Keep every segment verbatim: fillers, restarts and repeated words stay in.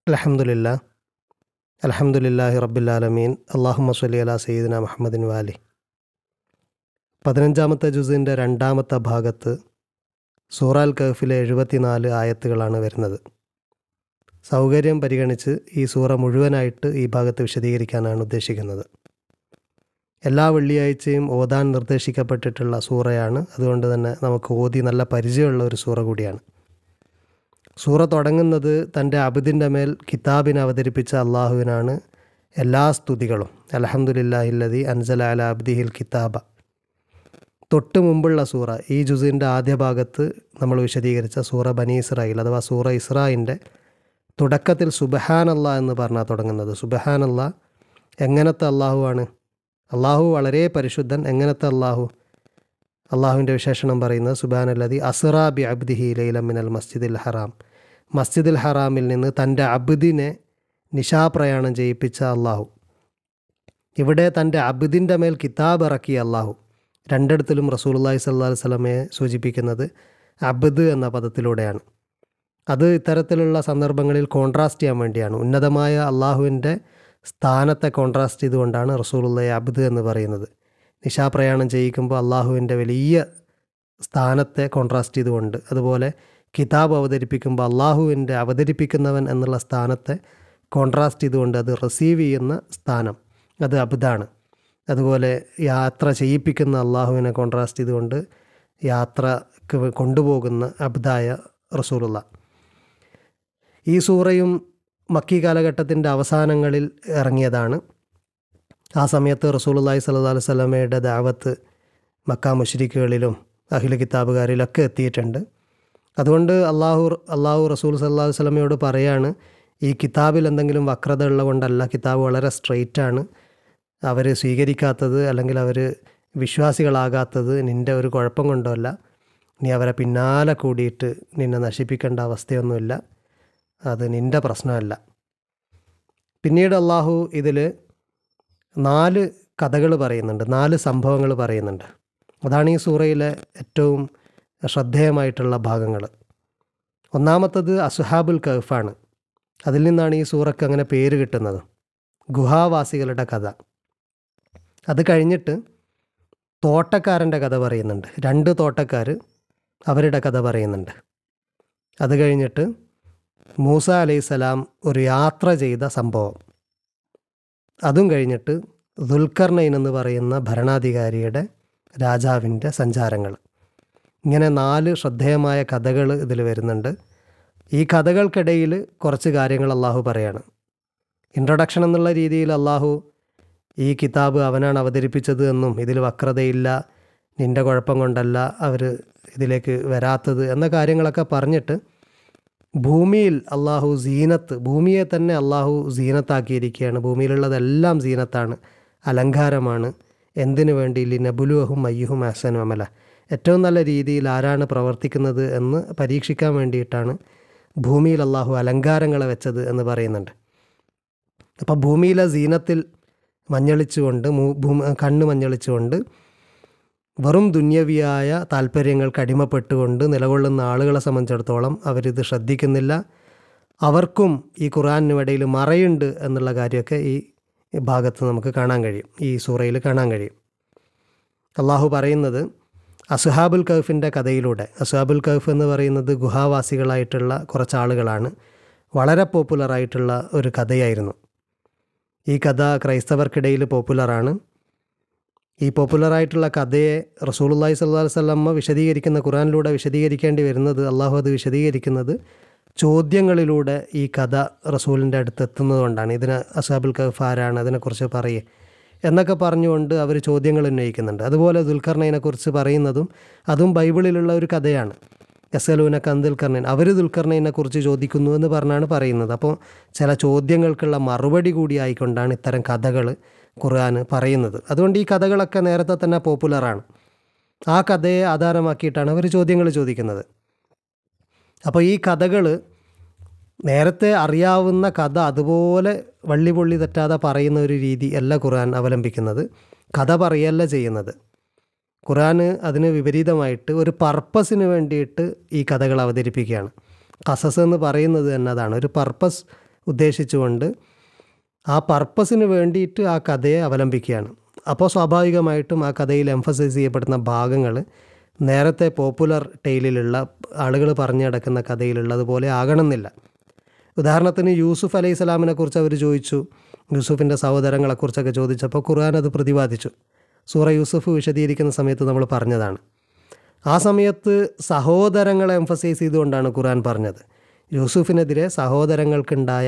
അൽഹംദുലില്ലാ അൽഹംദുലില്ലാഹി റബ്ബിൽ ആലമീൻ അല്ലാഹുമ്മ സ്വല്ലി അലാ സയ്യിദിന മുഹമ്മദിൻ വാലി. പതിനഞ്ചാമത്തെ ജുസിൻ്റെ രണ്ടാമത്തെ ഭാഗത്ത് സൂറ അൽ കഹ്ഫിലെ എഴുപത്തിനാല് ആയത്തുകളാണ് വരുന്നത്. സൗകര്യം പരിഗണിച്ച് ഈ സൂറ മുഴുവനായിട്ട് ഈ ഭാഗത്ത് വിശദീകരിക്കാനാണ് ഉദ്ദേശിക്കുന്നത്. എല്ലാ വെള്ളിയാഴ്ചയും ഓതാൻ നിർദ്ദേശിക്കപ്പെട്ടിട്ടുള്ള സൂറയാണ്. അതുകൊണ്ട് തന്നെ നമുക്ക് ഓതി നല്ല പരിചയമുള്ള ഒരു സൂറ കൂടിയാണ്. സൂറ തുടങ്ങുന്നത് തൻ്റെ അബ്ദിൻ്റെ മേൽ കിതാബിനെ അവതരിപ്പിച്ച അള്ളാഹുവിനാണ് എല്ലാ സ്തുതികളും. അൽഹംദുലില്ലാഹില്ലദി അൻസല അലാ അബ്ദിഹിൽ കിതാബ. തൊട്ട് മുമ്പുള്ള സൂറ, ഈ ജുസിൻ്റെ ആദ്യ ഭാഗത്ത് നമ്മൾ വിശദീകരിച്ച സൂറ ബനി ഇസ്രായേൽ അഥവാ സൂറ ഇസ്രായിൻ്റെ തുടക്കത്തിൽ സുബ്ഹാനല്ലാ എന്ന് പറഞ്ഞാൽ തുടങ്ങുന്നത്. സുബ്ഹാനല്ലാ എങ്ങനത്തെ അള്ളാഹുവാണ്? അള്ളാഹു വളരെ പരിശുദ്ധൻ. എങ്ങനത്തെ അള്ളാഹു? അള്ളാഹുവിൻ്റെ വിശേഷണം പറയുന്നത് സുബ്ഹാനല്ലദി അസ്റാ ബി അബ്ദിഹി ലൈലൻ മിനൽ മസ്ജിദിൽ ഹറാം. മസ്ജിദുൽ ഹറാമിൽ നിന്ന് തൻ്റെ അബ്ദിനെ നിശാപ്രയാണം ചെയ്യിപ്പിച്ച അള്ളാഹു. ഇവിടെ തൻ്റെ അബ്ദിൻ്റെ മേൽ കിതാബ് ഇറക്കിയ അള്ളാഹു. രണ്ടിടത്തിലും റസൂലുള്ളാഹി സ്വല്ലല്ലാഹു അലൈഹി വസല്ലമയെ സൂചിപ്പിക്കുന്നത് അബ്ദ് എന്ന പദത്തിലൂടെയാണ്. അത് ഇത്തരത്തിലുള്ള സന്ദർഭങ്ങളിൽ കോൺട്രാസ്റ്റ് ചെയ്യാൻ വേണ്ടിയാണ്. ഉന്നതമായ അള്ളാഹുവിൻ്റെ സ്ഥാനത്തെ കോൺട്രാസ്റ്റ് ചെയ്തുകൊണ്ടാണ് റസൂലുള്ളാഹി അബ്ദ് എന്ന് പറയുന്നത്. നിശാപ്രയാണം ചെയ്യിക്കുമ്പോൾ അള്ളാഹുവിൻ്റെ വലിയ സ്ഥാനത്തെ കോൺട്രാസ്റ്റ് ചെയ്തുകൊണ്ട്, അതുപോലെ കിതാബ് അവതരിപ്പിക്കുമ്പോൾ അള്ളാഹുവിൻ്റെ അവതരിപ്പിക്കുന്നവൻ എന്നുള്ള സ്ഥാനത്തെ കോൺട്രാസ്റ്റ് ചെയ്തുകൊണ്ട് അത് റിസീവ് ചെയ്യുന്ന സ്ഥാനം അത് അബ്ദാണ്. അതുപോലെ യാത്ര ചെയ്യിപ്പിക്കുന്ന അള്ളാഹുവിനെ കോൺട്രാസ്റ്റ് ചെയ്തുകൊണ്ട് യാത്രക്ക് കൊണ്ടുപോകുന്ന അബ്ദായ റസൂലുള്ള. ഈ സൂറയും മക്കി കാലഘട്ടത്തിൻ്റെ അവസാനങ്ങളിൽ ഇറങ്ങിയതാണ്. ആ സമയത്ത് റസൂലുള്ളാഹി സ്വല്ലല്ലാഹു അലൈഹി വസല്ലമയുടെ ദഅവത്ത് മക്ക മുശ്രിക്കുകളിലും അഹ്ലു കിതാബുകാരിലൊക്കെ എത്തിയിട്ടുണ്ട്. അതുകൊണ്ട് അള്ളാഹു അള്ളാഹു റസൂൽ സ്വല്ലല്ലാഹു അലൈഹി വസല്ലമയോട് പറയാണ്, ഈ കിതാബിൽ എന്തെങ്കിലും വക്രത ഉള്ളതുകൊണ്ടല്ല, കിതാബ് വളരെ സ്ട്രെയിറ്റാണ്. അവർ സ്വീകരിക്കാത്തത് അല്ലെങ്കിൽ അവർ വിശ്വാസികളാകാത്തത് നിൻ്റെ ഒരു കുഴപ്പം കൊണ്ടല്ല. നീ അവരെ പിന്നാലെ കൂടിയിട്ട് നിന്നെ നശിപ്പിക്കേണ്ട അവസ്ഥയൊന്നുമില്ല. അത് നിൻ്റെ പ്രശ്നമല്ല. പിന്നീട് അള്ളാഹു ഇതിൽ നാല് കഥകൾ പറയുന്നുണ്ട്, നാല് സംഭവങ്ങൾ പറയുന്നുണ്ട്. അതാണ് ഈ സൂറയിലെ ഏറ്റവും ശ്രദ്ധേയമായിട്ടുള്ള ഭാഗങ്ങൾ. ഒന്നാമത്തത് അസ്ഹാബുൽ കഹ്ഫാണ്. അതിൽ നിന്നാണ് ഈ സൂറക്ക് അങ്ങനെ പേര് കിട്ടുന്നത്, ഗുഹാവാസികളുടെ കഥ. അത് കഴിഞ്ഞിട്ട് തോട്ടക്കാരൻ്റെ കഥ പറയുന്നുണ്ട്. രണ്ട് തോട്ടക്കാർ, അവരുടെ കഥ പറയുന്നുണ്ട്. അത് കഴിഞ്ഞിട്ട് മൂസ അലൈഹിസ്സലാം ഒരു യാത്ര ചെയ്ത സംഭവം. അതും കഴിഞ്ഞിട്ട് ദുൽഖർനൈൻ എന്ന് പറയുന്ന ഭരണാധികാരിയുടെ രാജാവിൻ്റെ സഞ്ചാരങ്ങൾ. ഇങ്ങനെ നാല് ശ്രദ്ധേയമായ കഥകൾ ഇതിൽ വരുന്നുണ്ട്. ഈ കഥകൾക്കിടയിൽ കുറച്ച് കാര്യങ്ങൾ അള്ളാഹു പറയാണ്. ഇൻട്രൊഡക്ഷൻ എന്നുള്ള രീതിയിൽ അള്ളാഹു ഈ കിതാബ് അവനാണ് അവതരിപ്പിച്ചത് എന്നും ഇതിൽ വക്രതയില്ല, നിൻ്റെ കുഴപ്പം കൊണ്ടല്ല അവർ ഇതിലേക്ക് വരാത്തത് എന്ന കാര്യങ്ങളൊക്കെ പറഞ്ഞിട്ട് ഭൂമിയിൽ അള്ളാഹു സീനത്ത്, ഭൂമിയെ തന്നെ അള്ളാഹു സീനത്താക്കിയിരിക്കുകയാണ്. ഭൂമിയിലുള്ളതെല്ലാം സീനത്താണ്, അലങ്കാരമാണ്. എന്തിനു വേണ്ടി? ലിനബുലുവഹും അയ്യുഹും അഹ്സനു അമല. ഏറ്റവും നല്ല രീതിയിൽ ആരാണ് പ്രവർത്തിക്കുന്നത് എന്ന് പരീക്ഷിക്കാൻ വേണ്ടിയിട്ടാണ് ഭൂമിയിൽ അള്ളാഹു അലങ്കാരങ്ങളെ വെച്ചത് എന്ന് പറയുന്നുണ്ട്. അപ്പോൾ ഭൂമിയിലെ സീനത്തിൽ മഞ്ഞളിച്ചുകൊണ്ട്, കണ്ണ് മഞ്ഞളിച്ചുകൊണ്ട്, വെറും ദുന്യവിയായ താല്പര്യങ്ങൾക്ക് അടിമപ്പെട്ടുകൊണ്ട് നിലകൊള്ളുന്ന ആളുകളെ സംബന്ധിച്ചിടത്തോളം അവരിത് ശ്രദ്ധിക്കുന്നില്ല. അവർക്കും ഈ ഖുർആനിനിടയിൽ മറയുണ്ട് എന്നുള്ള കാര്യമൊക്കെ ഈ ഭാഗത്ത് നമുക്ക് കാണാൻ കഴിയും, ഈ സൂറയിൽ കാണാൻ കഴിയും. അള്ളാഹു പറയുന്നത് അസ്ഹാബുൽ കഹ്ഫിൻ്റെ കഥയിലൂടെ. അസ്ഹാബുൽ കഹ്ഫ് എന്ന് പറയുന്നത് ഗുഹാവാസികളായിട്ടുള്ള കുറച്ച് ആളുകളാണ്. വളരെ പോപ്പുലറായിട്ടുള്ള ഒരു കഥയായിരുന്നു. ഈ കഥ ക്രൈസ്തവർക്കിടയിൽ പോപ്പുലറാണ്. ഈ പോപ്പുലറായിട്ടുള്ള കഥയെ റസൂലുള്ളാഹി സ്വല്ലല്ലാഹു അലൈഹി വസല്ലമ വിശദീകരിക്കുന്ന, ഖുർആനിലൂടെ വിശദീകരിക്കേണ്ടി വരുന്നത്, അള്ളാഹു അത് വിശദീകരിക്കുന്നത് ചോദ്യങ്ങളിലൂടെ ഈ കഥ റസൂലിൻ്റെ അടുത്ത് എത്തുന്നത് കൊണ്ടാണ്. ഇതിന് അസ്ഹാബുൽ കഹ്ഫ് ആരാണ്, അതിനെക്കുറിച്ച് പറയേ എന്നൊക്കെ പറഞ്ഞുകൊണ്ട് അവർ ചോദ്യങ്ങൾ ഉന്നയിക്കുന്നുണ്ട്. അതുപോലെ ദുൽഖർനൈനെക്കുറിച്ച് പറയുന്നതും അതും ബൈബിളിലുള്ള ഒരു കഥയാണ്. യസ്അലൂന അൻ ദുൽഖർനൈൻ, അവർ ദുൽഖർനൈനെക്കുറിച്ച് ചോദിക്കുന്നു എന്ന് പറഞ്ഞാണ് പറയുന്നത്. അപ്പോൾ ചില ചോദ്യങ്ങൾക്കുള്ള മറുപടി കൂടി ആയിക്കൊണ്ടാണ് ഇത്തരം കഥകൾ ഖുർആൻ പറയുന്നത്. അതുകൊണ്ട് ഈ കഥകളൊക്കെ നേരത്തെ തന്നെ പോപ്പുലറാണ്. ആ കഥയെ ആധാരമാക്കിയിട്ടാണ് അവർ ചോദ്യങ്ങൾ ചോദിക്കുന്നത്. അപ്പോൾ ഈ കഥകൾ നേരത്തെ അറിയാവുന്ന കഥ അതുപോലെ വള്ളി പൊള്ളി തെറ്റാതെ പറയുന്ന ഒരു രീതി അല്ല ഖുർആൻ അവലംബിക്കുന്നത്. കഥ പറയല്ല ചെയ്യുന്നത്. ഖുർആൻ അതിന് വിപരീതമായിട്ട് ഒരു പർപ്പസിന് വേണ്ടിയിട്ട് ഈ കഥകൾ അവതരിപ്പിക്കുകയാണ്. ഖസസ് എന്ന് പറയുന്നത് തന്നെ അതാണ്, ഒരു പർപ്പസ് ഉദ്ദേശിച്ചുകൊണ്ട് ആ പർപ്പസിന് വേണ്ടിയിട്ട് ആ കഥയെ അവലംബിക്കുകയാണ്. അപ്പോൾ സ്വാഭാവികമായിട്ടും ആ കഥയിൽ എംഫസൈസ് ചെയ്യപ്പെടുന്ന ഭാഗങ്ങൾ നേരത്തെ പോപ്പുലർ ടെയിലിലുള്ള ആളുകൾ പറഞ്ഞു നടക്കുന്ന കഥയിലുള്ളതുപോലെ ആകണമെന്നില്ല. ഉദാഹരണത്തിന് യൂസുഫ് അലൈഹി സ്വലാമിനെ കുറിച്ച് അവർ ചോദിച്ചു, യൂസുഫിൻ്റെ സഹോദരങ്ങളെക്കുറിച്ചൊക്കെ ചോദിച്ചപ്പോൾ ഖുർആൻ അത് പ്രതിപാദിച്ചു. സൂറ യൂസുഫ് വിശദീകരിക്കുന്ന സമയത്ത് നമ്മൾ പറഞ്ഞതാണ്. ആ സമയത്ത് സഹോദരങ്ങളെ എംഫസൈസ് ചെയ്തുകൊണ്ടാണ് ഖുർആൻ പറഞ്ഞത്. യൂസുഫിനെതിരെ സഹോദരങ്ങൾക്കുണ്ടായ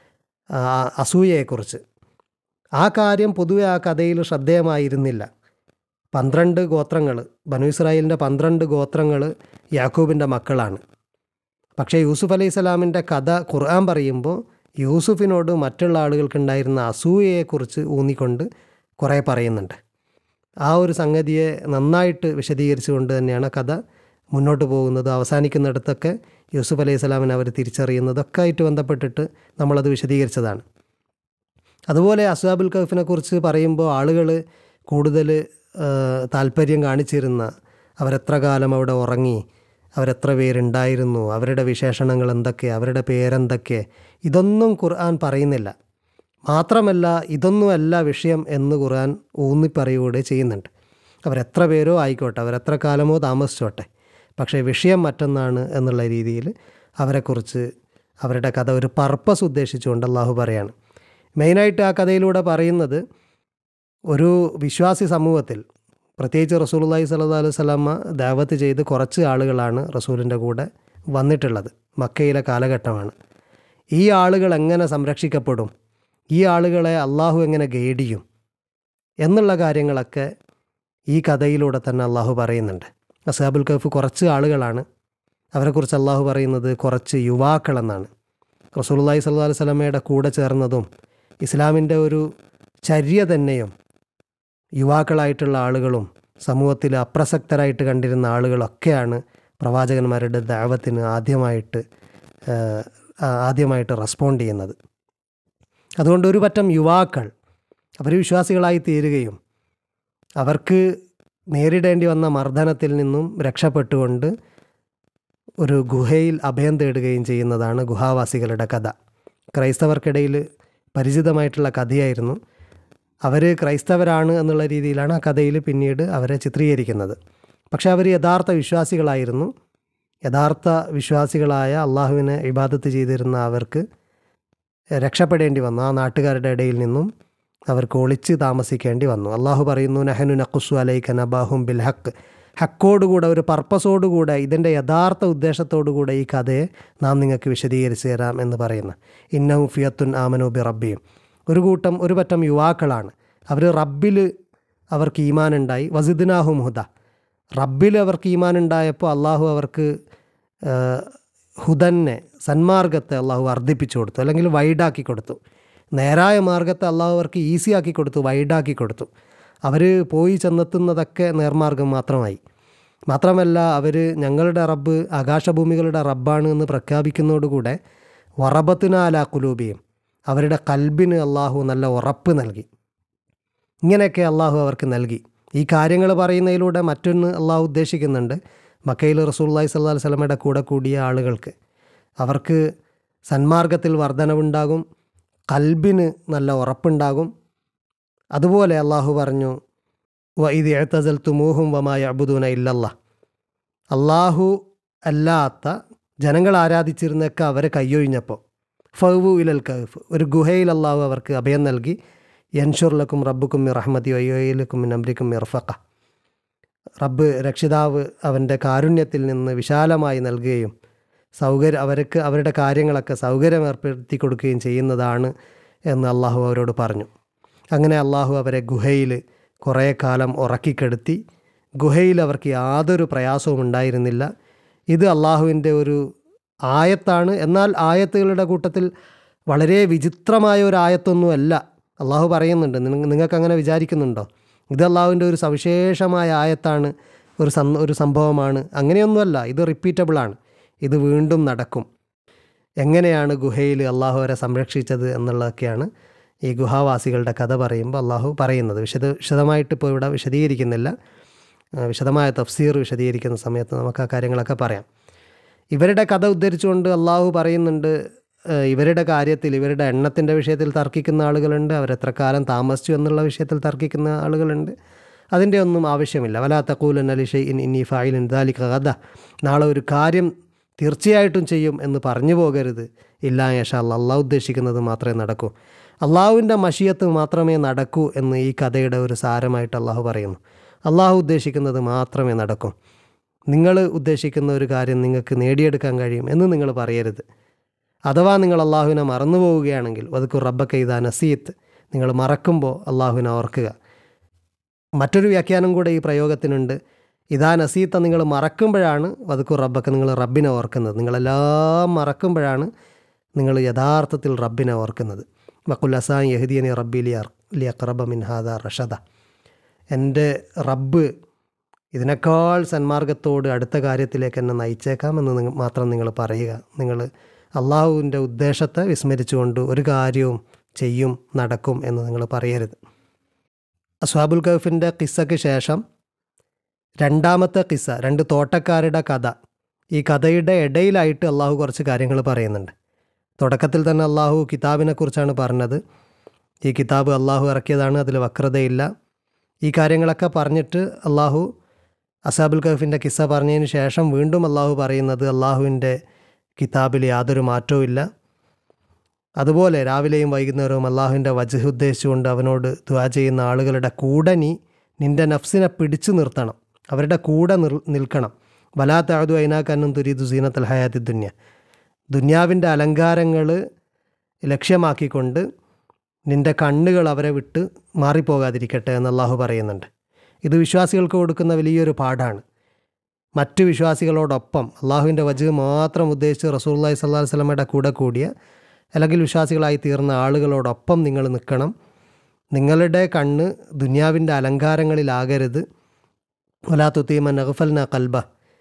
അസൂയയെക്കുറിച്ച്. ആ കാര്യം പൊതുവെ ആ കഥയിൽ ശ്രദ്ധേയമായിരുന്നില്ല. പന്ത്രണ്ട് ഗോത്രങ്ങൾ, ബനു ഇസ്രായേലിൻ്റെ പന്ത്രണ്ട് ഗോത്രങ്ങൾ യാക്കൂബിൻ്റെ മക്കളാണ്. പക്ഷേ യൂസുഫ് അലൈഹി സ്വലാമിൻ്റെ കഥ ഖുർആൻ പറയുമ്പോൾ യൂസുഫിനോട് മറ്റുള്ള ആളുകൾക്കുണ്ടായിരുന്ന അസൂയയെക്കുറിച്ച് ഊന്നിക്കൊണ്ട് കുറേ പറയുന്നുണ്ട്. ആ ഒരു സംഗതിയെ നന്നായിട്ട് വിശദീകരിച്ചുകൊണ്ട് തന്നെയാണ് കഥ മുന്നോട്ട് പോകുന്നത്. അവസാനിക്കുന്നിടത്തൊക്കെ യൂസുഫ് അലൈഹി സ്വലാമിനെ അവർ തിരിച്ചറിയുന്നതൊക്കെ ആയിട്ട് ബന്ധപ്പെട്ടിട്ട് നമ്മളത് വിശദീകരിച്ചതാണ്. അതുപോലെ അസ്ഹാബുൽ കഹ്ഫിനെ കുറിച്ച് പറയുമ്പോൾ ആളുകൾ കൂടുതൽ താല്പര്യം കാണിച്ചിരുന്ന, അവരെത്ര കാലം അവിടെ ഉറങ്ങി, അവരെത്ര പേരുണ്ടായിരുന്നു, അവരുടെ വിശേഷണങ്ങൾ എന്തൊക്കെ, അവരുടെ പേരെന്തൊക്കെ, ഇതൊന്നും ഖുർആൻ പറയുന്നില്ല. മാത്രമല്ല ഇതൊന്നുമല്ല വിഷയം എന്ന് ഖുർആൻ ഊന്നിപ്പറയുകൂടെ ചെയ്യുന്നുണ്ട്. അവരെത്ര പേരോ ആയിക്കോട്ടെ, അവരെത്ര കാലമോ താമസിച്ചോട്ടെ, പക്ഷേ വിഷയം മറ്റൊന്നാണ് എന്നുള്ള രീതിയിൽ അവരെക്കുറിച്ച് അവരുടെ കഥ ഒരു പർപ്പസ് ഉദ്ദേശിച്ചുകൊണ്ട് അള്ളാഹു പറയാണ്. മെയിനായിട്ട് ആ കഥയിലൂടെ പറയുന്നത് ഒരു വിശ്വാസി സമൂഹത്തിൽ, പ്രത്യേകിച്ച് റസൂലുള്ളാഹി സ്വല്ലല്ലാഹു അലൈഹി വസല്ലമ ദഅവത്ത് ചെയ്ത് കുറച്ച് ആളുകളാണ് റസൂലിൻ്റെ കൂടെ വന്നിട്ടുള്ളത്. മക്കയിലെ കാലഘട്ടമാണ്. ഈ ആളുകൾ എങ്ങനെ സംരക്ഷിക്കപ്പെടും, ഈ ആളുകളെ അള്ളാഹു എങ്ങനെ ഗൈഡ് ചെയ്യും എന്നുള്ള കാര്യങ്ങളൊക്കെ ഈ കഥയിലൂടെ തന്നെ അള്ളാഹു പറയുന്നുണ്ട്. അസ്ഹാബുൽ കഹ്ഫ് കുറച്ച് ആളുകളാണ്. അവരെക്കുറിച്ച് അള്ളാഹു പറയുന്നത് കുറച്ച് യുവാക്കളെന്നാണ്. റസൂലുള്ളാഹി സ്വല്ലല്ലാഹു അലൈഹി വസല്ലമയുടെ കൂടെ ചേർന്നതും ഇസ്ലാമിൻ്റെ ഒരു ചര്യ തന്നെയും യുവാക്കളായിട്ടുള്ള ആളുകളും സമൂഹത്തിൽ അപ്രസക്തരായിട്ട് കണ്ടിരുന്ന ആളുകളൊക്കെയാണ് പ്രവാചകന്മാരുടെ ദഅവത്തിന് ആദ്യമായിട്ട് ആദ്യമായിട്ട് റെസ്പോണ്ട് ചെയ്യുന്നത്. അതുകൊണ്ട് ഒരു പറ്റം യുവാക്കൾ അവർ വിശ്വാസികളായി തീരുകയും അവർക്ക് നേരിടേണ്ടി വന്ന മർദ്ദനത്തിൽ നിന്നും രക്ഷപ്പെട്ടുകൊണ്ട് ഒരു ഗുഹയിൽ അഭയം തേടുകയും ചെയ്യുന്നതാണ് ഗുഹാവാസികളുടെ കഥ. ക്രൈസ്തവർക്കിടയിൽ പരിചിതമായിട്ടുള്ള കഥയായിരുന്നു. അവർ ക്രൈസ്തവരാണ് എന്നുള്ള രീതിയിലാണ് ആ കഥയിൽ പിന്നീട് അവരെ ചിത്രീകരിക്കുന്നത്. പക്ഷേ അവർ യഥാർത്ഥ വിശ്വാസികളായിരുന്നു. യഥാർത്ഥ വിശ്വാസികളായ അള്ളാഹുവിനെ ഇബാദത്ത് ചെയ്തിരുന്ന അവർക്ക് രക്ഷപ്പെടേണ്ടി വന്നു. ആ നാട്ടുകാരുടെ ഇടയിൽ നിന്നും അവർക്ക് ഒളിച്ച് താമസിക്കേണ്ടി വന്നു. അള്ളാഹു പറയുന്നു, നഹനു നഖുസ്സു അലൈക നബാഹും ബിൽ ഹക്ക്, ഹക്കോടുകൂടെ ഒരു പർപ്പസോടുകൂടെ ഇതിൻ്റെ യഥാർത്ഥ ഉദ്ദേശത്തോടുകൂടെ ഈ കഥയെ നാം നിങ്ങൾക്ക് വിശദീകരിച്ച് തരാം എന്ന് പറയുന്നു. ഇന്നഹു ഫിയത്തുൻ ആമനു ബി റബ്ബിയും, ഒരു കൂട്ടം ഒരു പറ്റം യുവാക്കളാണ്. അവർ റബ്ബിൽ അവർക്ക് ഈമാനുണ്ടായി. വസിദ്നാഹും ഹുദ, റബ്ബിൽ അവർക്ക് ഈമാനുണ്ടായപ്പോൾ അള്ളാഹു അവർക്ക് ഹുദന്നെ, സന്മാർഗത്തെ അള്ളാഹു വർദ്ധിപ്പിച്ചു കൊടുത്തു, അല്ലെങ്കിൽ വൈഡാക്കി കൊടുത്തു. നേരായ മാർഗത്തെ അള്ളാഹു അവർക്ക് ഈസി ആക്കി കൊടുത്തു, വൈഡാക്കി കൊടുത്തു. അവർ പോയി ചെന്നെത്തുന്നതൊക്കെ നേർമാർഗം മാത്രമായി. മാത്രമല്ല അവർ ഞങ്ങളുടെ റബ്ബ് ആകാശഭൂമികളുടെ റബ്ബാണ് എന്ന് പ്രഖ്യാപിക്കുന്നതോടുകൂടെ വറബത്തുന അലാ ഖുലൂബിയും, അവരുടെ കൽബിന് അള്ളാഹു നല്ല ഉറപ്പ് നൽകി. ഇങ്ങനെയൊക്കെ അള്ളാഹു അവർക്ക് നൽകി. ഈ കാര്യങ്ങൾ പറയുന്നതിലൂടെ മറ്റൊന്ന് അള്ളാഹു ഉദ്ദേശിക്കുന്നുണ്ട്. മക്കയിൽ റസൂലുള്ളാഹി സ്വല്ലല്ലാഹു അലൈഹി വസല്ലമയുടെ കൂടെ കൂടിയ ആളുകൾക്ക് അവർക്ക് സന്മാർഗത്തിൽ വർധനവുണ്ടാകും, കൽബിന് നല്ല ഉറപ്പുണ്ടാകും. അതുപോലെ അള്ളാഹു പറഞ്ഞു, വ ഇദ് ഇഅ്തസൽതുമൂഹും വമാ യഅ്ബുദൂന ഇല്ലല്ലാഹ്, അള്ളാഹു അല്ലാത്ത ജനങ്ങൾ ആരാധിച്ചിരുന്നൊക്കെ അവരെ കയ്യൊഴിഞ്ഞപ്പോൾ ഫൗവു ഇലൽ കഹ്ഫ്, ഒരു ഗുഹയിൽ അള്ളാഹു അവർക്ക് അഭയം നൽകി. യൻഷുർ ലക്കും റബ്ബുക്കും മിർ റഹ്മതി വയുഹയ്യിലക്കും മിൻ അംരിക്കും മിർഫഖ, റബ്ബ് രക്ഷിതാവ് അവൻ്റെ കാരുണ്യത്തിൽ നിന്ന് വിശാലമായി നൽകുകയും സൗകര്യം അവർക്ക് അവരുടെ കാര്യങ്ങളൊക്കെ സൗകര്യം ഏർപ്പെടുത്തി കൊടുക്കുകയും ചെയ്യുന്നതാണ് എന്ന് അള്ളാഹു അവരോട് പറഞ്ഞു. അങ്ങനെ അള്ളാഹു അവരെ ഗുഹയിൽ കുറേ കാലം ഉറക്കിക്കെടുത്തി. ഗുഹയിൽ അവർക്ക് യാതൊരു പ്രയാസവും ഉണ്ടായിരുന്നില്ല. ഇത് അള്ളാഹുവിൻ്റെ ഒരു ആയത്താണ്. എന്നാൽ ആയത്തുകളുടെ കൂട്ടത്തിൽ വളരെ വിചിത്രമായ ഒരു ആയത്തൊന്നുമല്ല. അള്ളാഹു പറയുന്നുണ്ട്, നിങ്ങൾക്ക് അങ്ങനെ വിചാരിക്കുന്നുണ്ടോ? ഇത് അള്ളാഹുവിൻ്റെ ഒരു സവിശേഷമായ ആയത്താണ്, ഒരു സം ഒരു സംഭവമാണ്. അങ്ങനെയൊന്നുമല്ല, ഇത് റിപ്പീറ്റബിളാണ്. ഇത് വീണ്ടും നടക്കും. എങ്ങനെയാണ് ഗുഹയിൽ അള്ളാഹു അവരെ സംരക്ഷിച്ചത് എന്നുള്ളതൊക്കെയാണ് ഈ ഗുഹാവാസികളുടെ കഥ പറയുമ്പോൾ അള്ളാഹു പറയുന്നത്. വിശദ വിശദമായിട്ട് ഇപ്പോൾ ഇവിടെ വിശദീകരിക്കുന്നില്ല. വിശദമായ തഫ്സീർ വിശദീകരിക്കുന്ന സമയത്ത് നമുക്ക് ആ കാര്യങ്ങളൊക്കെ പറയാം. ഇവരുടെ കഥ ഉദ്ധരിച്ചുകൊണ്ട് അള്ളാഹു പറയുന്നുണ്ട്, ഇവരുടെ കാര്യത്തിൽ ഇവരുടെ എണ്ണത്തിൻ്റെ വിഷയത്തിൽ തർക്കിക്കുന്ന ആളുകളുണ്ട്, അവരെത്ര കാലം താമസിച്ചു എന്നുള്ള വിഷയത്തിൽ തർക്കിക്കുന്ന ആളുകളുണ്ട്. അതിൻ്റെ ഒന്നും ആവശ്യമില്ല. വലാ തഖൂലന്ന ലിശൈഇൻ ഇന്നി ഫാഇലുൻ ദാലിക ഗദ, നാളെ ഒരു കാര്യം തീർച്ചയായിട്ടും ചെയ്യും എന്ന് പറഞ്ഞു പോകരുത്. ഇല്ലാ യശാ അല്ലാഹ്, അള്ളാഹു ഉദ്ദേശിക്കുന്നത് മാത്രമേ നടക്കൂ, അള്ളാഹുവിൻ്റെ മഷിയത്ത് മാത്രമേ നടക്കൂ എന്ന് ഈ കഥയുടെ ഒരു സാരമായിട്ട് അള്ളാഹു പറയുന്നു. അള്ളാഹു ഉദ്ദേശിക്കുന്നത് മാത്രമേ നടക്കൂ. നിങ്ങൾ ഉദ്ദേശിക്കുന്ന ഒരു കാര്യം നിങ്ങൾക്ക് നേടിയെടുക്കാൻ കഴിയും എന്ന് നിങ്ങൾ പറയരുത്. അഥവാ നിങ്ങൾ അള്ളാഹുവിനെ മറന്നു പോവുകയാണെങ്കിൽ വദ്കുർ റബ്ബക ഇദാ നസീത്ത്, നിങ്ങൾ മറക്കുമ്പോൾ അള്ളാഹുവിനെ ഓർക്കുക. മറ്റൊരു വ്യാഖ്യാനം കൂടെ ഈ പ്രയോഗത്തിനുണ്ട്. ഇദാ നസീത്ത, നിങ്ങൾ മറക്കുമ്പോഴാണ് വദ്കുർ റബ്ബക, നിങ്ങൾ റബ്ബിനെ ഓർക്കുന്നത്. നിങ്ങളെല്ലാം മറക്കുമ്പോഴാണ് നിങ്ങൾ യഥാർത്ഥത്തിൽ റബ്ബിനെ ഓർക്കുന്നത്. വഖുൽ അസാ യഹ്ദിയനി റബ്ബി ലി അഖ്റബ മിൻ ഹാദാ റഷദ, എൻ്റെ റബ്ബ് ഇതിനേക്കാൾ സന്മാർഗത്തോട് അടുത്ത കാര്യത്തിലേക്ക് എന്നെ നയിച്ചേക്കാമെന്ന് നിങ്ങൾ മാത്രം നിങ്ങൾ പറയുക. നിങ്ങൾ അള്ളാഹുവിൻ്റെ ഉദ്ദേശത്തെ വിസ്മരിച്ചുകൊണ്ട് ഒരു കാര്യവും ചെയ്യും നടക്കും എന്ന് നിങ്ങൾ പറയരുത്. അസ്ഹാബുൽ കഹ്ഫിൻ്റെ ഖിസ്സയ്ക്ക് ശേഷം രണ്ടാമത്തെ ഖിസ്സ, രണ്ട് തോട്ടക്കാരുടെ കഥ. ഈ കഥയുടെ ഇടയിലായിട്ട് അള്ളാഹു കുറച്ച് കാര്യങ്ങൾ പറയുന്നുണ്ട്. തുടക്കത്തിൽ തന്നെ അള്ളാഹു കിതാബിനെ കുറിച്ചാണ് പറഞ്ഞത്. ഈ കിതാബ് അള്ളാഹു ഇറക്കിയതാണ്, അതിൽ വക്രതയില്ല. ഈ കാര്യങ്ങളൊക്കെ പറഞ്ഞിട്ട് അള്ളാഹു അസ്ഹാബുൽ കഹ്ഫിൻ്റെ കിസ്സ പറഞ്ഞതിന് ശേഷം വീണ്ടും അള്ളാഹു പറയുന്നത് അള്ളാഹുവിൻ്റെ കിതാബിൽ യാതൊരു മാറ്റവും ഇല്ല. അതുപോലെ രാവിലെയും വൈകുന്നേരവും അള്ളാഹുവിൻ്റെ വജ്ഹ് ഉദ്ദേശിച്ചുകൊണ്ട് അവനോട് ദുആ ചെയ്യുന്ന ആളുകളുടെ കൂടെ നീ നിൻ്റെ നഫ്സിനെ പിടിച്ചു നിർത്തണം, അവരുടെ കൂടെ നിർ നിൽക്കണം. വലാ തഅദു ഐനാകന്നും തുരീദു സീനത്തൽ ഹയാത്തി ദുന്യ, ദുന്യാവിൻ്റെ അലങ്കാരങ്ങൾ ലക്ഷ്യമാക്കിക്കൊണ്ട് നിൻ്റെ കണ്ണുകൾ അവരെ വിട്ട് മാറിപ്പോകാതിരിക്കട്ടെ എന്ന് അള്ളാഹു പറയുന്നുണ്ട്. ഇത് വിശ്വാസികൾക്ക് കൊടുക്കുന്ന വലിയൊരു പാഠാണ്. മറ്റു വിശ്വാസികളോടൊപ്പം അള്ളാഹുവിൻ്റെ വജ്ഹ് മാത്രം ഉദ്ദേശിച്ച് റസൂലുള്ളാഹി സ്വല്ലല്ലാഹു അലൈഹി വസല്ലമയുടെ കൂടെ കൂടിയ അല്ലെങ്കിൽ വിശ്വാസികളായി തീർന്ന ആളുകളോടൊപ്പം നിങ്ങൾ നിൽക്കണം. നിങ്ങളുടെ കണ്ണ് ദുന്യാവിൻ്റെ അലങ്കാരങ്ങളിലാകരുത്. വലാ തുതീമൻ അഗ്ഫൽന ഖൽബ,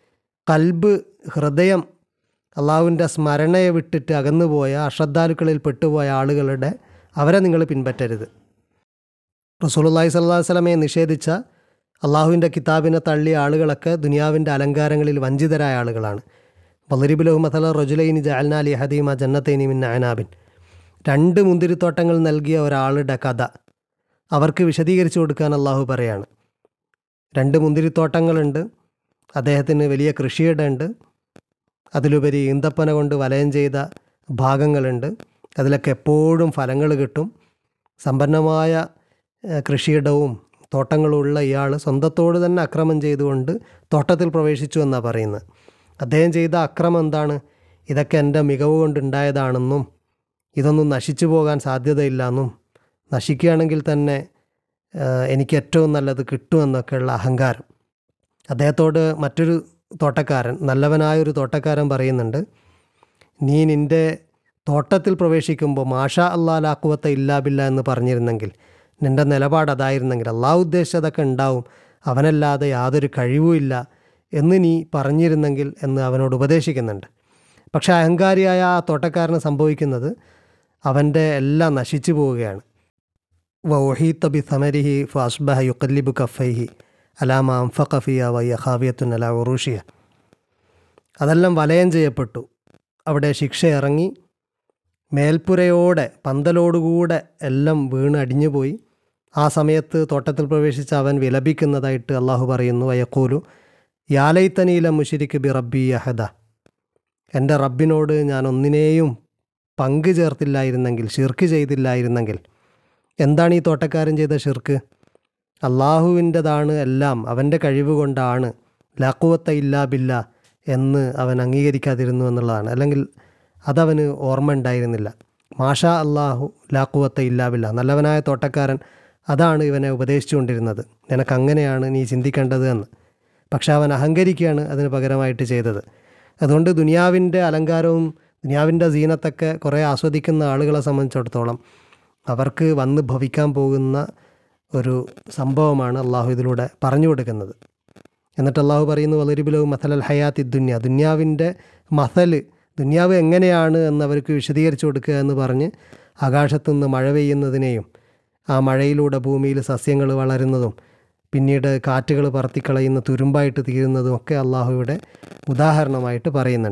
കൽബ് ഹൃദയം അള്ളാഹുവിൻ്റെ സ്മരണയെ വിട്ടിട്ട് അകന്നുപോയ അശ്രദ്ധാലുക്കളിൽ പെട്ടുപോയ ആളുകളുടെ അവരെ നിങ്ങൾ പിൻപറ്റരുത്. റസൂലുള്ളാഹി സ്വല്ലല്ലാഹു അലൈഹി വസല്ലമയെ നിഷേധിച്ച അള്ളാഹുവിൻ്റെ കിതാബിനെ തള്ളിയ ആളുകളൊക്കെ ദുനിയാവിൻ്റെ അലങ്കാരങ്ങളിൽ വഞ്ചിതരായ ആളുകളാണ്. വളിരിബ് ലഹു മസല റജുലൈനി ജഅൽനാ ലിഅഹദിഹിമാ ജന്നത്തൈനി മിൻ അഅനാബിൻ, രണ്ട് മുന്തിരിത്തോട്ടങ്ങൾ നൽകിയ ഒരാളുടെ കഥ അവർക്ക് വിശദീകരിച്ചു കൊടുക്കാൻ അള്ളാഹു പറയാണ്. രണ്ട് മുന്തിരിത്തോട്ടങ്ങളുണ്ട്, അദ്ദേഹത്തിന് വലിയ കൃഷിയിടമുണ്ട്, അതിലുപരി ഈന്തപ്പന കൊണ്ട് വലയം ചെയ്ത ഭാഗങ്ങളുണ്ട്, അതിലൊക്കെ എപ്പോഴും ഫലങ്ങൾ കിട്ടും. സമ്പന്നമായ കൃഷിയിടവും തോട്ടങ്ങളുള്ള ഇയാൾ സ്വന്തത്തോട് തന്നെ അക്രമം ചെയ്തുകൊണ്ട് തോട്ടത്തിൽ പ്രവേശിച്ചു എന്നാണ് പറയുന്നത്. അദ്ദേഹം ചെയ്ത അക്രമം എന്താണ്? ഇതൊക്കെ എൻ്റെ മികവ് കൊണ്ടുണ്ടായതാണെന്നും ഇതൊന്നും നശിച്ചു പോകാൻ സാധ്യതയില്ലെന്നും നശിക്കുകയാണെങ്കിൽ തന്നെ എനിക്ക് ഏറ്റവും നല്ലത് കിട്ടുമെന്നൊക്കെയുള്ള അഹങ്കാരം. അദ്ദേഹത്തോട് മറ്റൊരു തോട്ടക്കാരൻ, നല്ലവനായൊരു തോട്ടക്കാരൻ പറയുന്നുണ്ട്, നീ നിൻ്റെ തോട്ടത്തിൽ പ്രവേശിക്കുമ്പോൾ മാഷാ അല്ലാ ലാ ഖുവത്ത ഇല്ലാ ബില്ലാ എന്ന് പറഞ്ഞിരുന്നെങ്കിൽ, നിൻ്റെ നിലപാട് അതായിരുന്നെങ്കിൽ, അള്ളാഹു ഉദ്ദേശിച്ചതൊക്കെ ഉണ്ടാവും, അവനല്ലാതെ യാതൊരു കഴിവുമില്ല എന്ന് നീ പറഞ്ഞിരുന്നെങ്കിൽ എന്ന് അവനോട് ഉപദേശിക്കുന്നുണ്ട്. പക്ഷേ അഹങ്കാരിയായ ആ തോട്ടക്കാരന് സംഭവിക്കുന്നത് അവൻ്റെ എല്ലാം നശിച്ചു പോവുകയാണ്. വൗഹീത ബി സമരിഹി ഫഅസ്ബഹ യുഖല്ലിബു കഫൈഹി അലാ മാ അൻഫഖ ഫിഹാ വഹിയ ഖാവിയത്തുൻ അലാ ഉറൂഷിഹ, അതെല്ലാം വലയം ചെയ്യപ്പെട്ടു. അവിടെ ശിക്ഷ ഇറങ്ങി മേൽപ്പുരയോടെ പന്തലോടുകൂടെ എല്ലാം വീണ് അടിഞ്ഞുപോയി. ആ സമയത്ത് തോട്ടത്തിൽ പ്രവേശിച്ച അവൻ വിലപിക്കുന്നതായിട്ട് അള്ളാഹു പറയുന്നു. വയഖൂലു യാ ലൈതനീ ലം ഉശ്രിക് ബി റബ്ബി അഹദ, എൻ്റെ റബ്ബിനോട് ഞാൻ ഒന്നിനെയും പങ്കു ചേർത്തില്ലായിരുന്നെങ്കിൽ, ഷിർക്ക് ചെയ്തില്ലായിരുന്നെങ്കിൽ. എന്താണ് ഈ തോട്ടക്കാരൻ ചെയ്ത ഷിർക്ക്? അള്ളാഹുവിൻ്റെതാണ് എല്ലാം, അവൻ്റെ കഴിവ് കൊണ്ടാണ്, ലാ ഖുവത്ത ഇല്ലാ ബില്ലാ എന്ന് അവൻ അംഗീകരിക്കാതിരുന്നു എന്നുള്ളതാണ്. അല്ലെങ്കിൽ അതവന് ഓർമ്മ ഉണ്ടായിരുന്നില്ല. മാഷാ അള്ളാഹു ലാ ഖുവത്ത ഇല്ലാ ബില്ലാ, നല്ലവനായ തോട്ടക്കാരൻ അതാണ് ഇവനെ ഉപദേശിച്ചുകൊണ്ടിരുന്നത്, നിനക്കങ്ങനെയാണ് നീ ചിന്തിക്കേണ്ടത് എന്ന്. പക്ഷെ അവൻ അഹങ്കരിക്കുകയാണ് അതിന് പകരമായിട്ട് ചെയ്തത്. അതുകൊണ്ട് ദുനിയാവിൻ്റെ അലങ്കാരവും ദുനിയാവിൻ്റെ സീനത്തൊക്കെ കുറേ ആസ്വദിക്കുന്ന ആളുകളെ സംബന്ധിച്ചിടത്തോളം അവർക്ക് വന്ന് ഭവിക്കാൻ പോകുന്ന ഒരു സംഭവമാണ് അള്ളാഹു ഇതിലൂടെ പറഞ്ഞു കൊടുക്കുന്നത്. എന്നിട്ട് അള്ളാഹു പറയുന്നു വളിരിബ് ലഹു മസലൽ ഹയാത്തി ദുന്യ, ദുന്യാവിൻ്റെ മസൽ, ദുന്യാവ് എങ്ങനെയാണ് എന്നവർക്ക് വിശദീകരിച്ചു കൊടുക്കുക എന്ന് പറഞ്ഞ് ആകാശത്തുനിന്ന് മഴ പെയ്യുന്നതിനെയും ആ മഴയിലൂടെ ഭൂമിയിൽ സസ്യങ്ങൾ വളരുന്നതും പിന്നീട് കാറ്റുകൾ പറത്തിക്കളയുന്ന തുരുമ്പായിട്ട് തീരുന്നതും ഒക്കെ അള്ളാഹുവിടെ ഉദാഹരണമായിട്ട് പറയുന്നുണ്ട്.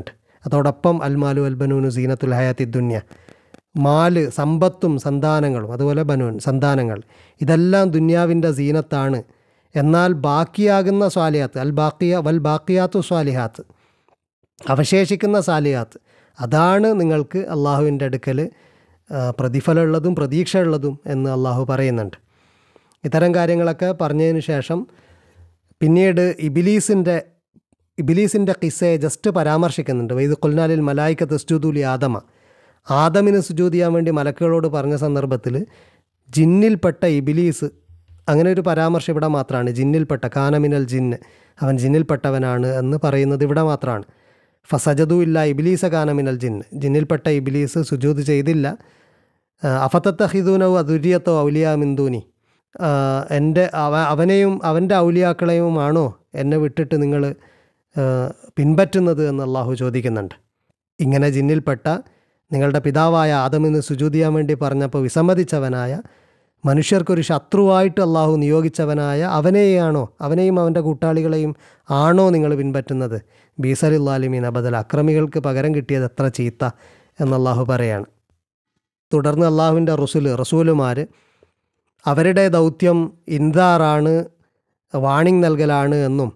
അതോടൊപ്പം അൽമാലു അൽ ബനൂനു സീനത്തുൽ ഹയാത്തി ദുന്യ, മാല് സമ്പത്തും സന്താനങ്ങളും, അതുപോലെ ബനൂൻ സന്താനങ്ങൾ, ഇതെല്ലാം ദുന്യാവിൻ്റെ സീനത്താണ്. എന്നാൽ ബാക്കിയാകുന്ന സ്വാലിഹാത്ത്, അൽ ബാക്കിയ വൽ ബാക്കിയാത്തു സ്വാലിഹാത്ത്, അവശേഷിക്കുന്ന സാലിഹാത്ത്, അതാണ് നിങ്ങൾക്ക് അള്ളാഹുവിൻ്റെ അടുക്കൽ പ്രതിഫലമുള്ളതും പ്രതീക്ഷയുള്ളതും എന്ന് അള്ളാഹു പറയുന്നുണ്ട്. ഇത്തരം കാര്യങ്ങളൊക്കെ പറഞ്ഞതിന് ശേഷം പിന്നീട് ഇബിലീസിൻ്റെ ഇബിലീസിൻ്റെ കിസ്സയെ ജസ്റ്റ് പരാമർശിക്കുന്നുണ്ട്. വൈദ് ഖുൽനാലിൽ മലായിക്കത്ത് സുജൂദുലി ആദമ, ആദമിന് സുജൂദ് ചെയ്യാൻ വേണ്ടി മലക്കുകളോട് പറഞ്ഞ സന്ദർഭത്തിൽ ജിന്നിൽപ്പെട്ട ഇബിലീസ്, അങ്ങനെ ഒരു പരാമർശം ഇവിടെ മാത്രമാണ്. ജിന്നിൽപ്പെട്ട, കാനമിനൽ ജിന്ന്, അവൻ ജിന്നിൽപ്പെട്ടവനാണ് എന്ന് പറയുന്നത് ഇവിടെ മാത്രമാണ്. ഫസജദു ഇല്ല ഇബിലീസ കാനമിനൽ ജിന്ന്, ജിന്നിൽപ്പെട്ട ഇബിലീസ് സുജൂദ് ചെയ്തില്ല. അഫത്തത്തഹിദൂനോ അതുര്യത്തോ ഔലിയാ മിന്ദൂനി, എൻ്റെ അവ അവനെയും അവൻ്റെ ഔലിയാക്കളെയുമാണോ എന്നെ വിട്ടിട്ട് നിങ്ങൾ പിൻപറ്റുന്നത് എന്ന് അള്ളാഹു ചോദിക്കുന്നുണ്ട്. ഇങ്ങനെ ജിന്നിൽപ്പെട്ട നിങ്ങളുടെ പിതാവായ ആദമിന് സുജൂദ് ചെയ്യാൻ വേണ്ടി പറഞ്ഞപ്പോൾ വിസമ്മതിച്ചവനായ, മനുഷ്യർക്കൊരു ശത്രുവായിട്ട് അള്ളാഹു നിയോഗിച്ചവനായ അവനെയാണോ, അവനെയും അവൻ്റെ കൂട്ടാളികളെയും ആണോ നിങ്ങൾ പിൻപറ്റുന്നത്? ബീസലില്ലാലിമീൻ അബദൽ, അക്രമികൾക്ക് പകരം കിട്ടിയത് എത്ര ചീത്ത എന്ന് അള്ളാഹു പറയാണ്. തുടർന്ന് അള്ളാഹുവിൻ്റെ റസൂല് റസൂലുമാർ അവരുടെ ദൗത്യം ഇൻദാറാണ്, വാണിംഗ് നൽകലാണ് എന്നും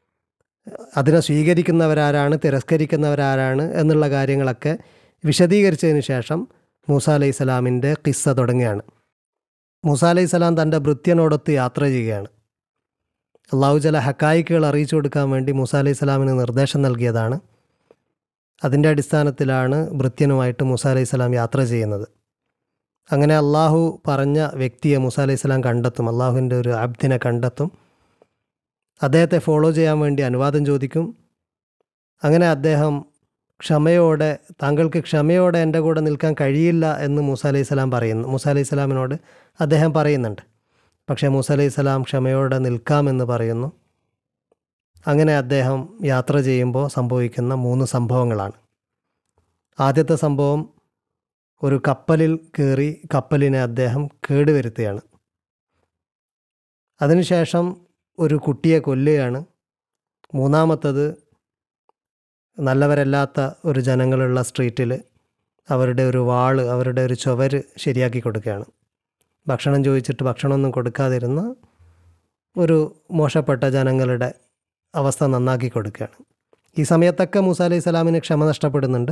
അതിനെ സ്വീകരിക്കുന്നവരാരാണ് തിരസ്കരിക്കുന്നവരാരാണ് എന്നുള്ള കാര്യങ്ങളൊക്കെ വിശദീകരിച്ചതിന് ശേഷം മൂസ അലൈഹി സ്വലാമിൻ്റെ കിസ്സ തുടങ്ങുകയാണ്. മൂസ അലൈഹി സ്വലാം തൻ്റെ ഭൃത്യനോടൊത്ത് യാത്ര ചെയ്യുകയാണ്. അള്ളാഹു ചില ഹക്കായിക്കുകൾ അറിയിച്ചു കൊടുക്കാൻ വേണ്ടി മൂസ അലൈഹി സ്വലാമിന് നിർദ്ദേശം നൽകിയതാണ്. അതിൻ്റെ അടിസ്ഥാനത്തിലാണ് ഭൃത്യനുമായിട്ട് മൂസ അലൈഹി സ്വലാം യാത്ര ചെയ്യുന്നത്. അങ്ങനെ അള്ളാഹു പറഞ്ഞ വ്യക്തിയെ മൂസ അലൈഹി സ്വലാം കണ്ടെത്തും, അള്ളാഹുവിൻ്റെ ഒരു അബ്ദിനെ കണ്ടെത്തും. അദ്ദേഹത്തെ ഫോളോ ചെയ്യാൻ വേണ്ടി അനുവാദം ചോദിക്കും. അങ്ങനെ അദ്ദേഹം ക്ഷമയോടെ, താങ്കൾക്ക് ക്ഷമയോടെ എൻ്റെ കൂടെ നിൽക്കാൻ കഴിയില്ല എന്ന് മൂസ അലൈഹി സ്വലാം പറയുന്നു. മൂസ അലൈഹി സ്വലാമിനോട് അദ്ദേഹം പറയുന്നുണ്ട്. പക്ഷേ മൂസ അലൈഹി സ്വലാം ക്ഷമയോടെ നിൽക്കാമെന്ന് പറയുന്നു. അങ്ങനെ അദ്ദേഹം യാത്ര ചെയ്യുമ്പോൾ സംഭവിക്കുന്ന മൂന്ന് സംഭവങ്ങളാണ്. ആദ്യത്തെ സംഭവം, ഒരു കപ്പലിൽ കയറി കപ്പലിനെ അദ്ദേഹം കേടുവരുത്തുകയാണ്. അതിനുശേഷം ഒരു കുട്ടിയെ കൊല്ലുകയാണ്. മൂന്നാമത്തത്, നല്ലവരല്ലാത്ത ഒരു ജനങ്ങളുള്ള സ്ട്രീറ്റിൽ അവരുടെ ഒരു വാള്, അവരുടെ ഒരു ചുവര് ശരിയാക്കി കൊടുക്കുകയാണ്. ഭക്ഷണം ചോദിച്ചിട്ട് ഭക്ഷണമൊന്നും കൊടുക്കാതിരുന്ന ഒരു മോശപ്പെട്ട ജനങ്ങളുടെ അവസ്ഥ നന്നാക്കി കൊടുക്കുകയാണ്. ഈ സമയത്തൊക്കെ മൂസ അലൈഹി സ്വലാമിന് ക്ഷമ നഷ്ടപ്പെടുന്നുണ്ട്.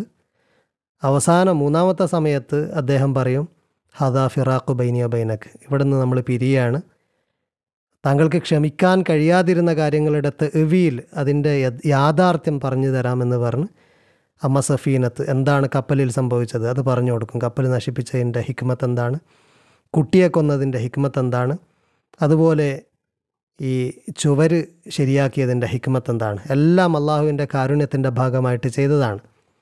അവസാനം മൂന്നാമത്തെ സമയത്ത് അദ്ദേഹം പറയും, ഹദാ ഫിറാഖു ബൈനിയ ബൈനക്ക്, ഇവിടെ നിന്ന് നമ്മൾ പിരിയാണ്, താങ്കൾക്ക് ക്ഷമിക്കാൻ കഴിയാതിരുന്ന കാര്യങ്ങളുടെ തെവീൽ, അതിൻ്റെ യാഥാർത്ഥ്യം പറഞ്ഞു തരാമെന്ന് പറഞ്ഞ് അമ്മ സഫീനത്ത്, എന്താണ് കപ്പലിൽ സംഭവിച്ചത് അത് പറഞ്ഞു കൊടുക്കും. കപ്പൽ നശിപ്പിച്ചതിൻ്റെ ഹിക്മത്ത് എന്താണ്, കുട്ടിയെ കൊന്നതിൻ്റെ ഹിക്മത്ത് എന്താണ്, അതുപോലെ ഈ ചുവര് ശരിയാക്കിയതിൻ്റെ ഹിക്മത്ത് എന്താണ്, എല്ലാം അള്ളാഹുവിൻ്റെ കാരുണ്യത്തിൻ്റെ ഭാഗമായിട്ട് ചെയ്തതാണ്.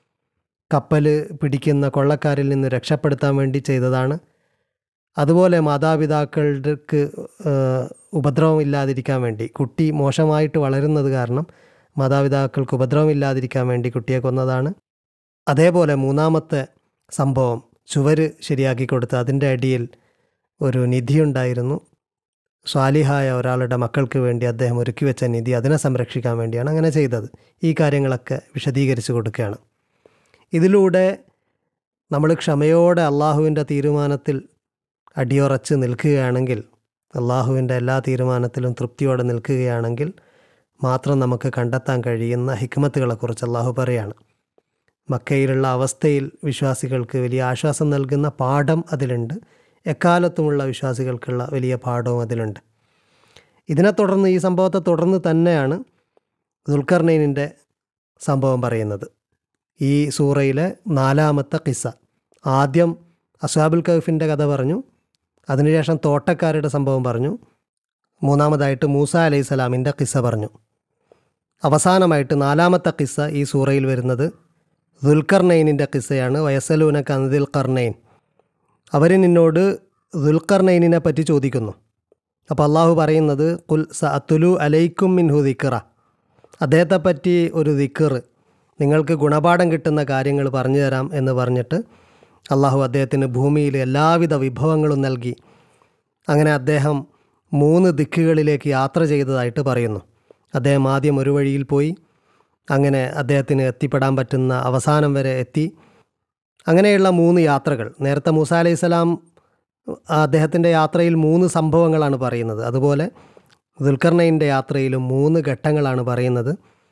കപ്പൽ പിടിക്കുന്ന കൊള്ളക്കാരിൽ നിന്ന് രക്ഷപ്പെടുത്താൻ വേണ്ടി ചെയ്തതാണ്. അതുപോലെ മാതാപിതാക്കൾക്ക് ഉപദ്രവമില്ലാതിരിക്കാൻ വേണ്ടി, കുട്ടി മോശമായിട്ട് വളരുന്നത് കാരണം മാതാപിതാക്കൾക്ക് ഉപദ്രവമില്ലാതിരിക്കാൻ വേണ്ടി കുട്ടിയെ കൊന്നതാണ്. അതേപോലെ മൂന്നാമത്തെ സംഭവം, ചുവര് ശരിയാക്കി കൊടുത്ത് അതിൻ്റെ അടിയിൽ ഒരു നിധിയുണ്ടായിരുന്നു. സ്വാലിഹായ ഒരാളുടെ മക്കൾക്ക് വേണ്ടി അദ്ദേഹം ഒരുക്കി വെച്ച നിധി, അതിനെ സംരക്ഷിക്കാൻ വേണ്ടിയാണ് അങ്ങനെ ചെയ്തത്. ഈ കാര്യങ്ങളൊക്കെ വിശദീകരിച്ച് കൊടുക്കുകയാണ്. ഇതിലൂടെ നമ്മൾ ക്ഷമയോടെ അള്ളാഹുവിൻ്റെ തീരുമാനത്തിൽ അടിയുറച്ച് നിൽക്കുകയാണെങ്കിൽ, അള്ളാഹുവിൻ്റെ എല്ലാ തീരുമാനത്തിലും തൃപ്തിയോടെ നിൽക്കുകയാണെങ്കിൽ മാത്രം നമുക്ക് കണ്ടെത്താൻ കഴിയുന്ന ഹിക്മത്തുകളെക്കുറിച്ച് അള്ളാഹു പറയാണ്. മക്കയിലുള്ള അവസ്ഥയിൽ വിശ്വാസികൾക്ക് വലിയ ആശ്വാസം നൽകുന്ന പാഠം അതിലുണ്ട്. എക്കാലത്തുമുള്ള വിശ്വാസികൾക്കുള്ള വലിയ പാഠവും അതിലുണ്ട്. ഇതിനെ തുടർന്ന്, ഈ സംഭവത്തെ തുടർന്ന് തന്നെയാണ് ദുൽഖർനൈനിൻ്റെ സംഭവം പറയുന്നത്. ഈ സൂറയിലെ നാലാമത്തെ കിസ്സ. ആദ്യം അസ്ഹാബുൽ കഹ്ഫിൻ്റെ കഥ പറഞ്ഞു, അതിനുശേഷം തോട്ടക്കാരുടെ സംഭവം പറഞ്ഞു, മൂന്നാമതായിട്ട് മൂസ അലൈഹി സ്വലാമിൻ്റെ കിസ്സ പറഞ്ഞു. അവസാനമായിട്ട് നാലാമത്തെ കിസ്സ ഈ സൂറയിൽ വരുന്നത് ദുൽഖർനൈനിൻ്റെ കിസ്സയാണ്. വയസലൂന കന്ദിൽ ഖർനൈൻ, അവർ നിന്നോട് ദുൽഖർനൈനിനെ പറ്റി ചോദിക്കുന്നു. അപ്പോൾ അള്ളാഹു പറയുന്നത്, കുൽ സഅത്തുലു അലൈക്കും മിൻഹു ദിക്റ, അദ്ദേഹത്തെപ്പറ്റി ഒരു ദിക്ർ, നിങ്ങൾക്ക് ഗുണപാഠം കിട്ടുന്ന കാര്യങ്ങൾ പറഞ്ഞു തരാം എന്ന് പറഞ്ഞിട്ട് അള്ളാഹു അദ്ദേഹത്തിന് ഭൂമിയിൽ എല്ലാവിധ വിഭവങ്ങളും നൽകി. അങ്ങനെ അദ്ദേഹം മൂന്ന് ദിക്കുകളിലേക്ക് യാത്ര ചെയ്തതായിട്ട് പറയുന്നു. അദ്ദേഹം ആദ്യം ഒരു വഴിയിൽ പോയി, അങ്ങനെ അദ്ദേഹത്തിന് എത്തിപ്പെടാൻ പറ്റുന്ന അവസാനം വരെ എത്തി. അങ്ങനെയുള്ള മൂന്ന് യാത്രകൾ. നേരത്തെ മൂസാ അലൈഹി സ്വലാം അദ്ദേഹത്തിൻ്റെ യാത്രയിൽ മൂന്ന് സംഭവങ്ങളാണ് പറയുന്നത്. അതുപോലെ ദുൽഖർനൈൻ്റെ യാത്രയിലും മൂന്ന് ഘട്ടങ്ങളാണ് പറയുന്നത്.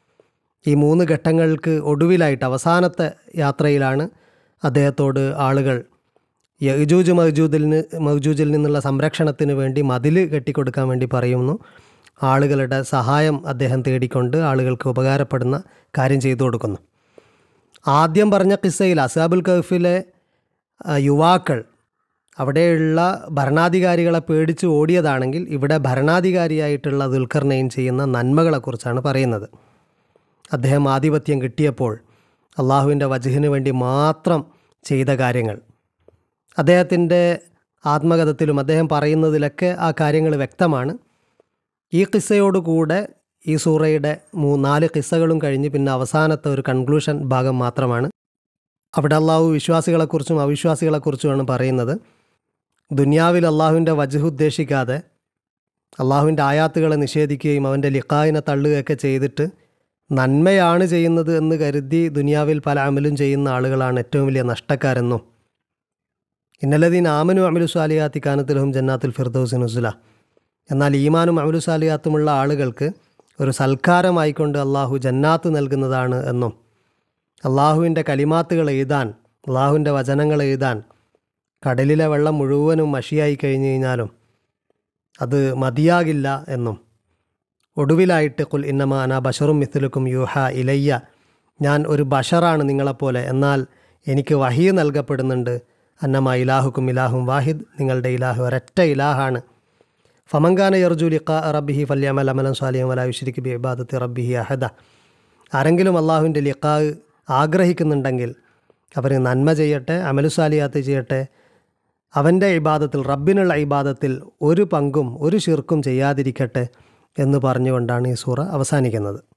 ഈ മൂന്ന് ഘട്ടങ്ങൾക്ക് ഒടുവിലായിട്ട് അവസാനത്തെ യാത്രയിലാണ് അദ്ദേഹത്തോട് ആളുകൾ യജൂജ് മൗജൂദിൽ നിന്ന് മൗജൂജിൽ നിന്നുള്ള സംരക്ഷണത്തിന് വേണ്ടി മതിൽ കെട്ടിക്കൊടുക്കാൻ വേണ്ടി പറയുന്നു. ആളുകളുടെ സഹായം അദ്ദേഹം തേടിക്കൊണ്ട് ആളുകൾക്ക് ഉപകാരപ്പെടുന്ന കാര്യം ചെയ്തു കൊടുക്കുന്നു. ആദ്യം പറഞ്ഞ കിസ്സയിൽ അസ്ഹാബുൽ കഹ്ഫിലെ യുവാക്കൾ അവിടെയുള്ള ഭരണാധികാരികളെ പേടിച്ച് ഓടിയതാണെങ്കിൽ ഇവിടെ ഭരണാധികാരിയായിട്ടുള്ള ദുൽഖർനൈൻ ചെയ്യുന്ന നന്മകളെക്കുറിച്ചാണ് പറയുന്നത്. അദ്ദേഹം ആധിപത്യം കിട്ടിയപ്പോൾ അള്ളാഹുവിൻ്റെ വജ്ഹിന് വേണ്ടി മാത്രം ചെയ്ത കാര്യങ്ങൾ, അദ്ദേഹത്തിൻ്റെ ആത്മകഥത്തിലും അദ്ദേഹം പറയുന്നതിലൊക്കെ ആ കാര്യങ്ങൾ വ്യക്തമാണ്. ഈ കിസ്സയോടുകൂടെ ഈ സൂറയുടെ മൂ നാല് കിസ്സകളും കഴിഞ്ഞ് പിന്നെ അവസാനത്തെ ഒരു കൺക്ലൂഷൻ ഭാഗം മാത്രമാണ്. അവിടെ അള്ളാഹു വിശ്വാസികളെക്കുറിച്ചും അവിശ്വാസികളെക്കുറിച്ചുമാണ് പറയുന്നത്. ദുനിയാവിൽ അള്ളാഹുവിൻ്റെ വജ്ഹ് ഉദ്ദേശിക്കാതെ അള്ളാഹുവിൻ്റെ ആയാത്തുകളെ നിഷേധിക്കുകയും അവൻ്റെ ലിഖായിനെ തള്ളുകയൊക്കെ ചെയ്തിട്ട് നന്മയാണ് ചെയ്യുന്നത് എന്ന് കരുതി ദുനിയാവിൽ പല അമലും ചെയ്യുന്ന ആളുകളാണ് ഏറ്റവും വലിയ നഷ്ടക്കാരെന്നും, ഇന്നല്ലദീന ആമനു അമലു സാലിയാത്തി കാനത്തുലഹും ജന്നാത്തുൽ ഫിർദൗസി നുസുല, എന്നാൽ ഈമാനും അമലു സാലിയാത്തുമുള്ള ആളുകൾക്ക് ഒരു സൽക്കാരമായിക്കൊണ്ട് അള്ളാഹു ജന്നാത്ത് നൽകുന്നതാണ് എന്നും, അള്ളാഹുവിൻ്റെ കലിമാത്തുകൾ എഴുതാൻ, അള്ളാഹുവിൻ്റെ വചനങ്ങൾ എഴുതാൻ കടലിലെ വെള്ളം മുഴുവനും മഷിയായി കഴിഞ്ഞു കഴിഞ്ഞാലും അത് മതിയാകില്ല എന്നും, ഒടുവിലായിട്ട് കുൽ ഇന്നമാ അനാ ബഷറും മിസ്ലുക്കും യൂഹ ഇലയ്യ, ഞാൻ ഒരു ബഷറാണ് നിങ്ങളെപ്പോലെ, എന്നാൽ എനിക്ക് വഹീ നൽകപ്പെടുന്നുണ്ട്, അന്നമാ ഇലാഹുക്കും ഇലാഹും വാഹിദ്, നിങ്ങളുടെ ഇലാഹു ഒരൊറ്റ ഇലാഹാണ്. ഫമങ്കാന യർജു ലിഖാ റബ്ബിഹി ഫല്യഅമൽ അമലൻ സ്വാലിഹൻ വലാ യുശ്രിക് ബി ഇബാദത്തി റബ്ബിഹി അഹദ, ആരെങ്കിലും അള്ളാഹുവിൻ്റെ ലിഖാ ആഗ്രഹിക്കുന്നുണ്ടെങ്കിൽ അവർ നന്മ ചെയ്യട്ടെ, അമലുസാലിയാത്ത് ചെയ്യട്ടെ, അവൻ്റെ ഇബാദത്തിൽ, റബ്ബിനുള്ള ഇബാദത്തിൽ ഒരു പങ്കും ഒരു ശിർക്കും ചെയ്യാതിരിക്കട്ടെ എന്ന് പറഞ്ഞുകൊണ്ടാണ് ഈ സൂറ അവസാനിക്കുന്നത്.